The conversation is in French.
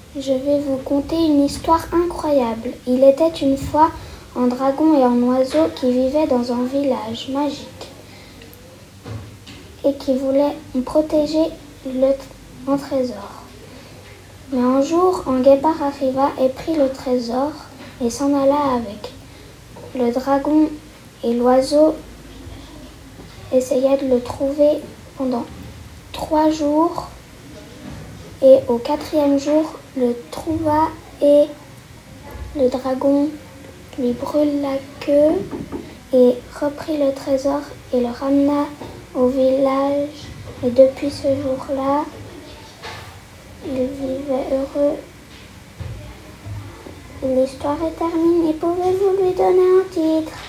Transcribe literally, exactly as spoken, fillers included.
Je vais vous conter une histoire incroyable. Il était une fois un dragon et un oiseau qui vivaient dans un village magique et qui voulaient protéger le, un trésor. Mais un jour, un guépard arriva et prit le trésor et s'en alla avec. Le dragon et l'oiseau essayaient de le trouver pendant trois jours et au quatrième jour, le trouva et le dragon lui brûle la queue et reprit le trésor et le ramena au village. Et depuis ce jour-là, ils vivaient heureux. L'histoire est terminée. Pouvez-vous lui donner un titre ?